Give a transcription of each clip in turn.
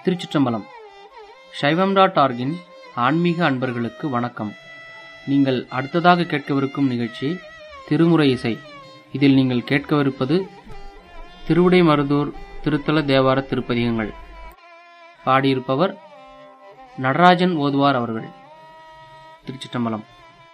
திருச்சிற்றம்பலம். சைவம்.org-இன் ஆன்மீக அன்பர்களுக்கு வணக்கம். நீங்கள் அடுத்ததாக கேட்கவிருக்கும் நிகழ்ச்சி திருமுறை இசை. இதில் நீங்கள் கேட்கவிருப்பது திருவிடைமருதூர் திருத்தல தேவார திருப்பதிகங்கள். பாடியிருப்பவர் நடராஜன் ஓதுவார் அவர்கள். திருச்சிற்றம்பலம்.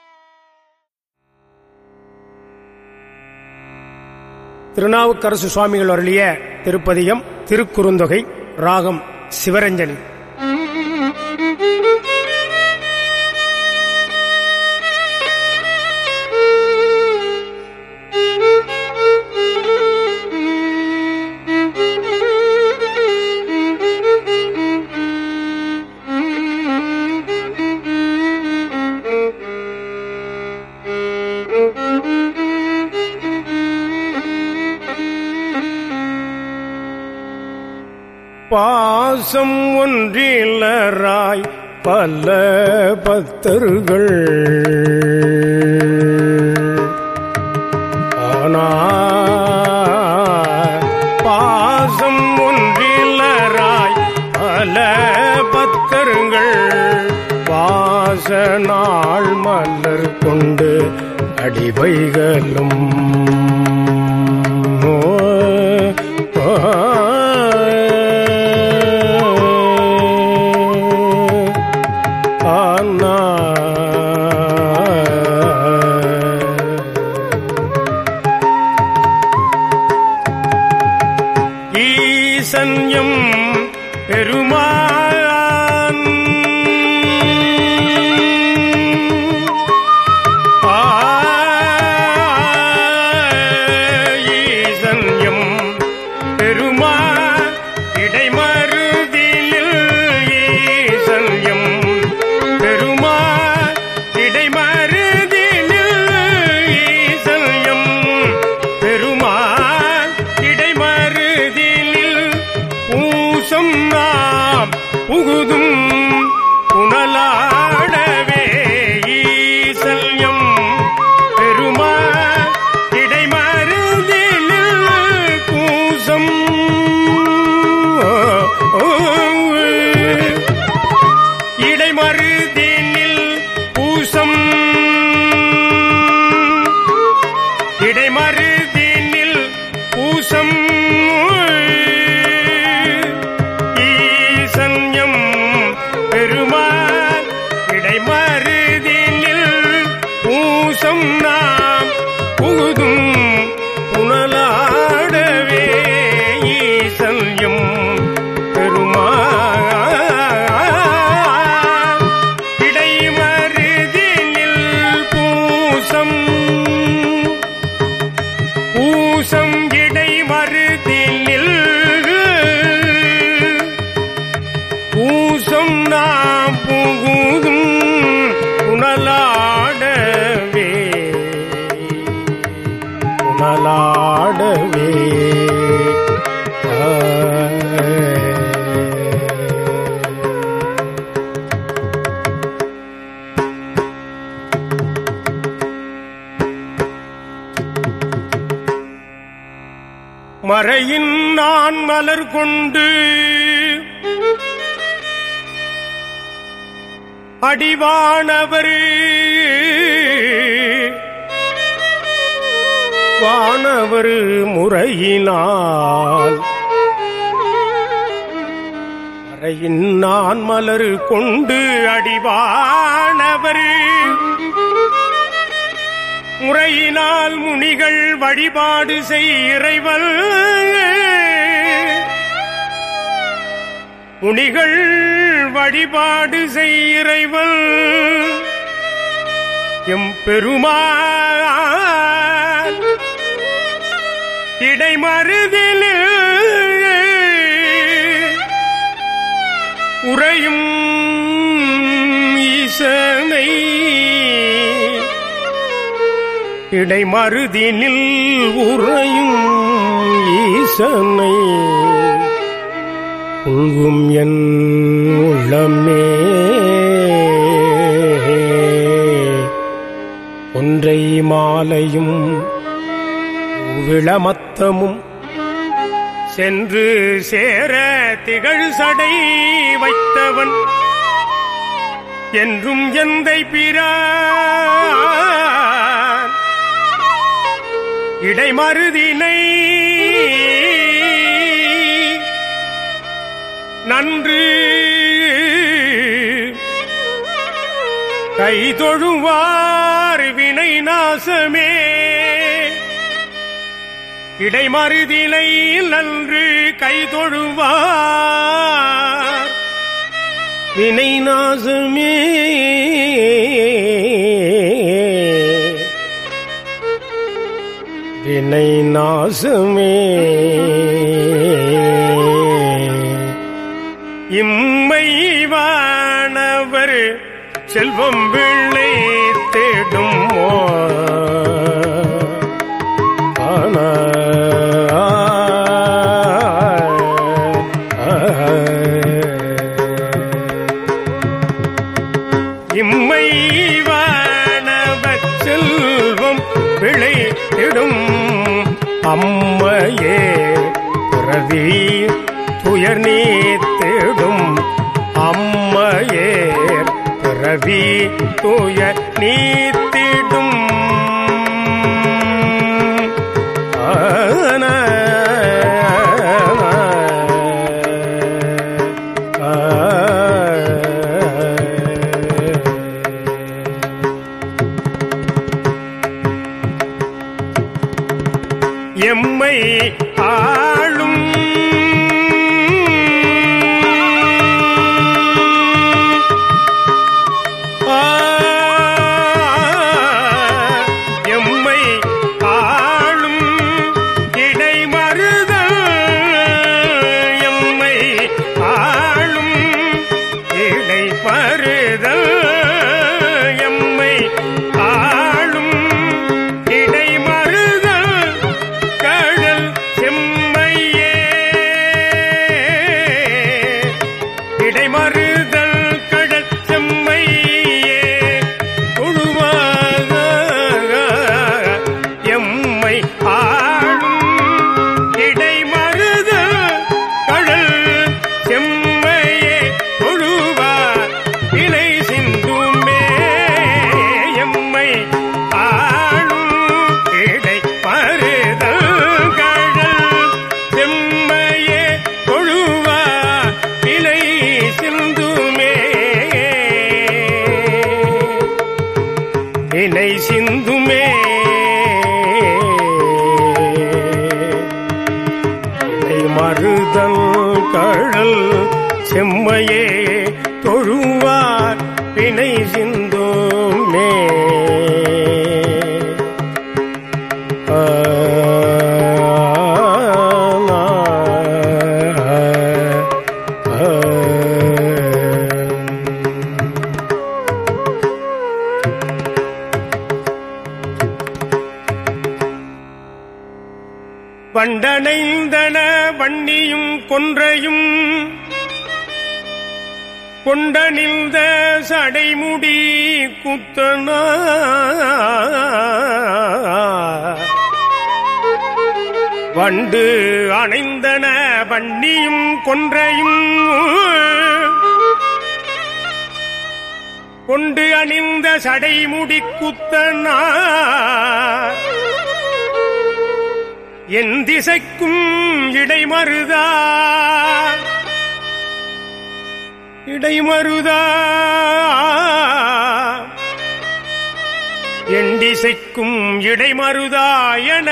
திருநாவுக்கரசு சுவாமிகள் அருளிய திருப்பதிகம் திருக்குறுந்தொகை. ராகம் சிவரஞ்சனி. பாசம் ஒன்றிலராய் பல பக்தர்கள் பாசம் ஒன்றிலராய் பல பக்தர்கள் வாச நாள் மலர் கொண்டு அடிவைகளும் ஈசன்யம் பெருமான் ஈசன்யம் பெருமான் இடைமருதில் ஈசன்யம் பெருமான் இடைமருதில் ஈசன்யம் பெருமான் இடைமருதில் பூசம் நாம் புகுதும் புனலாடவே ஈசல்யம் பெருமான் இடைமருதில் பூசம் இடைமருதினில் பூசம் இடைமருதினில் பூசம் ஈசன்யம் பெருமான் இடைமருதினில் பூசம் நாம் புகுதும் புனலாடவே ஈசன்யம் பெருமான் இடைமருதினில் பூசம் பூசம் இடைமருதினில் பூசம் நாம் புகுதும் புனலாடவே புனலாடவே மறையின் நான் மலர் கொண்டு அடிவானவர் வானவர் முறையினால் மறையின் நான் மலர் கொண்டு அடிவானவர் முறையினால் முனிகள் வழிபாடு செய் இறைவன் முனிகள் வழிபாடு செய் இறைவன் எம் பெருமான் இடைமருதில் உறையும் ஈசனை இடைமருதினில் உறையும் ஈசனை உள்கும் என் உள்ளமே ஒன்றை மாலையும் விளமத்தமும் சென்று சேர திகழ் சடை வைத்தவன் என்றும் எந்தை பிரான் இடைமருதினை நன்று கைதொழுவார் வினை நாசமே இடைமருதினை நன்று கைதொழுவார் வினை நாசமே வினை நாசமே இம்மை வானவர் செல்வம் விளை தேடும் இம்மை வானவர் செல்வம் விளை தேடும் அம்மையே பிறவி துயர் நீத்திடும் அம்மையே பிறவி துயர் நீத்திடும் எம்மை ஆளும் எம்மை ஆளும் இடைமருதல் எம்மை ஆளும் இடைமருதல் எம்மை ஆளும் இடைமருதல் கடல் செம்மையே இடைமருதல் கடல் செம்மையே தொழுவாக எம்மை ஆளும் இடைமருதல் கடல் செம்மையே தொழுவார் வினை சிந்துமே எம்மை ஆளும் இடைமருதல் கடல் செம்மையே தொழுவார் வினை சிந்துமே வினை சிந்துமே மருதல் கடல் செம்மையே தொழுவார் வினை சிந்துமே வண்டனைந்தன வன்னியும் கொன்றையும் கொண்டனிந்த சடைமுடி குத்தன வண்டு அணைந்தன வன்னியும் கொன்றையும் கொண்டு அணிந்த சடைமுடி குத்தன என் திசைக்கும் இடைமருதா இடைமருதா என் திசைக்கும் இடைமருதா என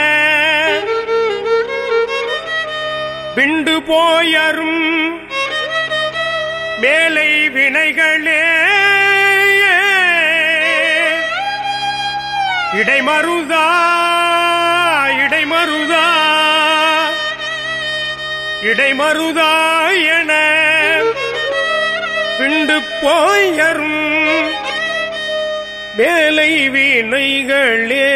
விண்டு போயரும் மேலை வினைகளே இடைமருதா இடைமருதா இடைமருதா என விண்டு போயரும் மேலை வினைகளே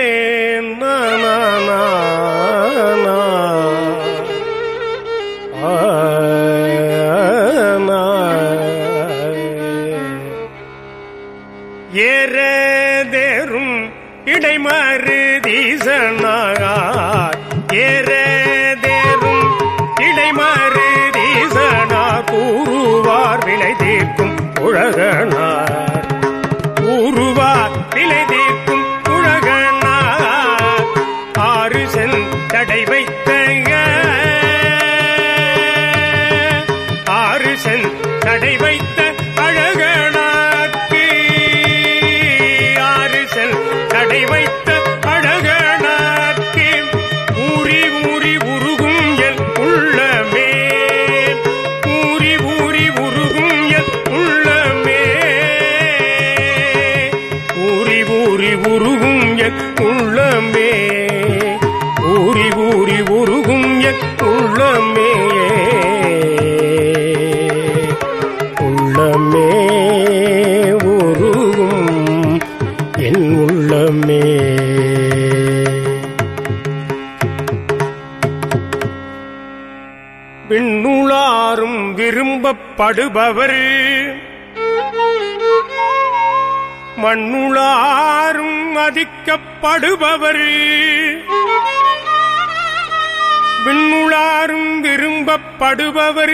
ஏறதேரும் இடைமருதீசனார் ஏறதேரும் இடை ஊருவார் வினை தீர்க்கும் உலகனார் ஊருவார் வினை தீர்க்கும் உலகனார் ஆறு செந்தடை வைத்த தடை வைத்த அழகனாக்கு ஆறு செல் தடை வைத்த அழகனாக்கு ஊறி ஊறி உருகும் என் உள்ளமே ஊறி ஊறி உருகும் என் உள்ளமே ஊறி ஊறி உருகும் என் உள்ளமே ஊறி ஊறி உருகும் என் உள்ளமே உள்ளமே உருகும் என் உள்ளமே விண்ணுளாரும் விரும்பப்படுபவர் மண்ணுளாரும் மதிக்கப்படுபவர் விண்ணுளாரும் விரும்பப்படுபவர்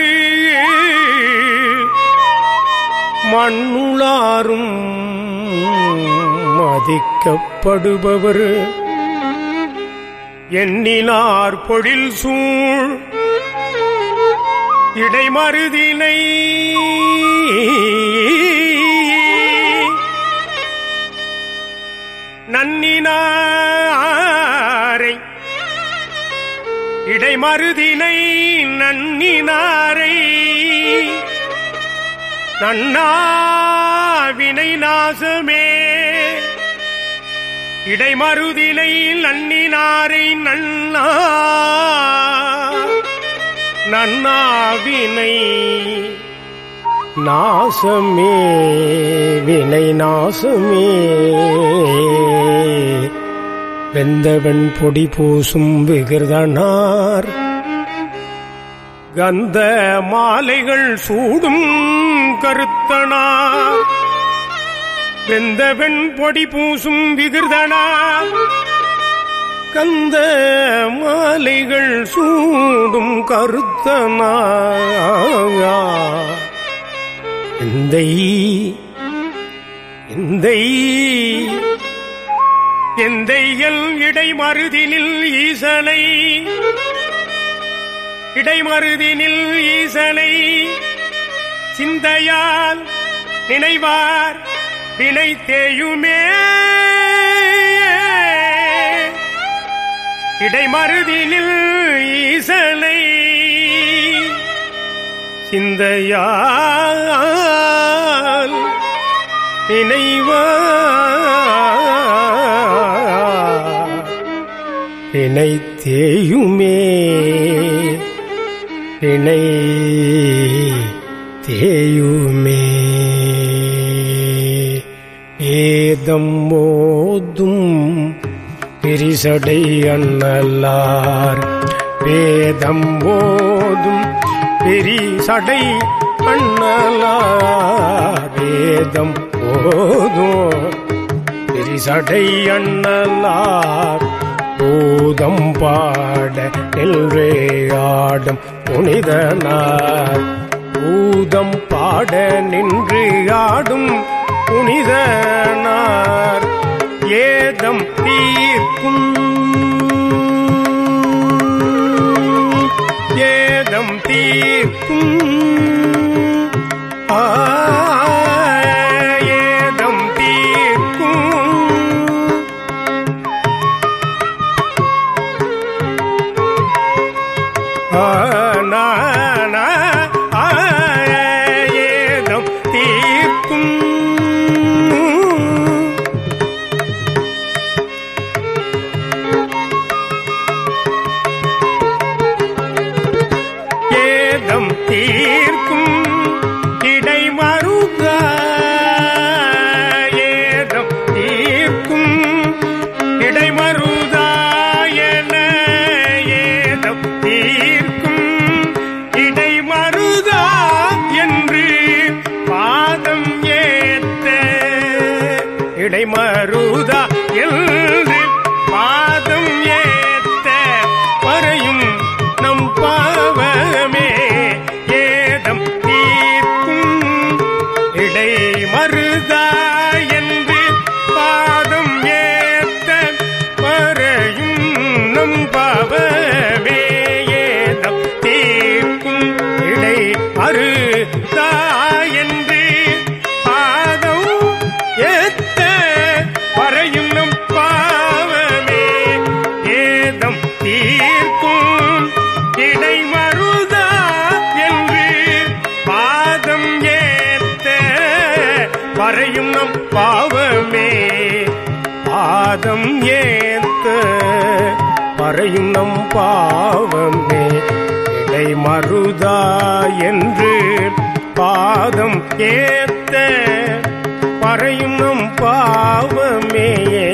மண்ணுளாரும் மதிக்கப்படுபவர் எண்ணினார் பொழில் சூழ் இடைமருதினை நன்னினாரை இடைமருதினை நன்னினாரை நன்னாவினை நாசமே இடைமருதினை நன்னினாரை நன்னாவினை நாசமே வினை நாசமே வெந்தவன் பொடி பூசும் விகிர்தனார் கந்த மாலைகள் சூடும் கருத்தனார் வெந்தவன் பொடி பூசும் விகிர்தனார் கந்த மாலைகள் சூடும் கருத்தனார் எந்தையல் இடைமருதினில் ஈசனை இடைமருதினில் ஈசனை சிந்தையால் நினைவார் வினை தேயுமே இடைமருதினில் ஈசனை சிந்தையால் நினைவார் வினை தேயுமே வினை தேயுமே ஏதம் மோதும் பிரிசடை அண்ணலார் வேதம் போதும் பிரிசடை அண்ணலார் வேதம் போதும் பிரிசடை அண்ணலார் பூதம் பாட நின்றே ஆடும் புனிதனார் பூதம் பாட நின்று ஆடும் புனிதனார் ஏதம் தீர்க்கும் ஏதம் தீர்க்கும் ஏதம் தீர்க்கும் ஏதம் தீர்க்கும் ஏதம் தீர்க்கும் இடைமருத ஏதம் தீர்க்கும் இடைமருதா என ஏதம் தீர்க்கும் இடைமருதா என்று பாதம் ஏத்த இடைமருதா என்று பாதம் ஏத்த வரையும் நம் பாவமே ஏதம் நம் பாவமே பாதம் ஏத்த பறையும் நம் பாவமே இடை மருதா என்று பாதம் ஏத்த பறையும் நம் பாவமே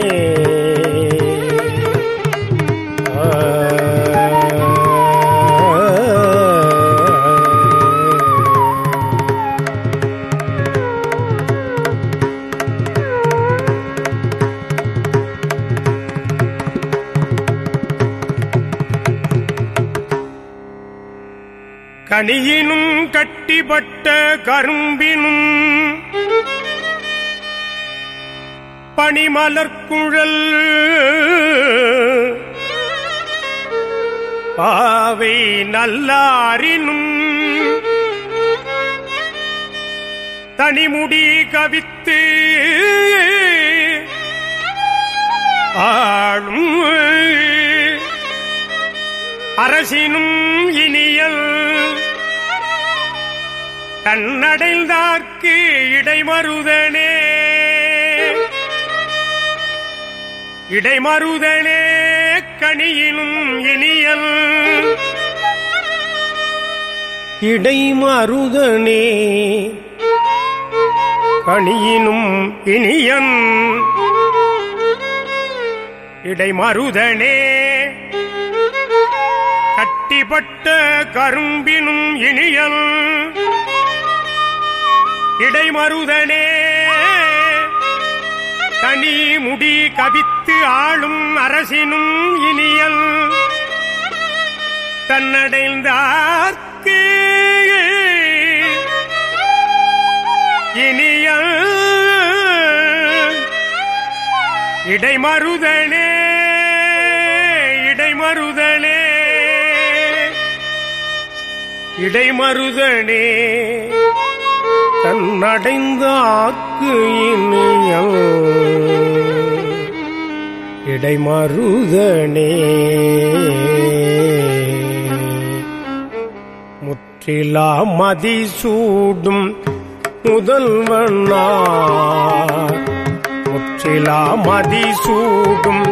கனியினும் கட்டிப்பட்ட கரும்பினும் பனிமலர்குழல் பாவை நல்லாரினும் தனிமுடி கவித்து ஆளும் அரசினும் இனியல் தன்னடைந்தார்க்கு இடைமருதனே இடைமருதனே கனியினும் இனியல் இடைமருதனே கனியினும் இனியன் இடைமருதனே கட்டிப்பட்ட கரும்பினும் இனியல் இடைமருதனே தனி முடி கவித்து ஆளும் அரசினும் இனியல் தன்னடைந்தார்க்கு இனியல் இடைமருதனே இடைமருதனே இடைமருதனே தன்னடைந்தாக்கு இனியல் இடைமருதனே முற்றிலா மதிசூடும் முதல்வனார் முற்றிலா மதிசூடும்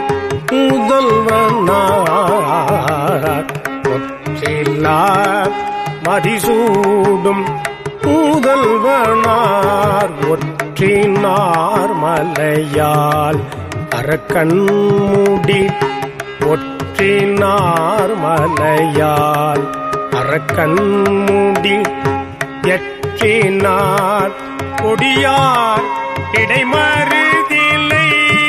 முதல்வனார் முற்றிலா மதிசூடும் முதல்வனார் ஒற்றினார் மலையால் அரக்கன்முடி ஒற்றினார் மலையால் அரக்கன்முடி எற்றினார் கொடியார் இடைமருதில்லை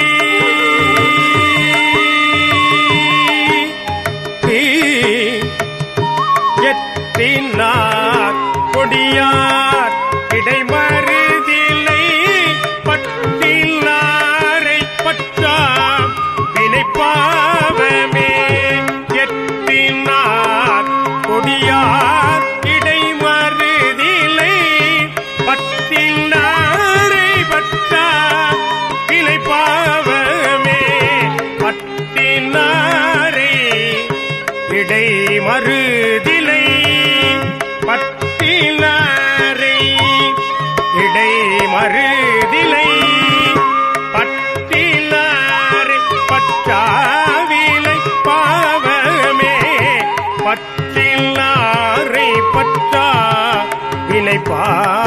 எற்றினார் கொடியார் இடைமருதில்லை பற்றினாரை பற்றா வினைப்பாவமே எற்றினார் கொடியார் இடைமருதில்லை பற்றினாரை பற்றா வினைப்பாவமே பற்றினாரை இடைமருதில்லை பற்றினாரை இடைமருதில்லை பற்றினாரை பற்றாவிலை பாவமே பற்றினாரை பற்றா வினை பா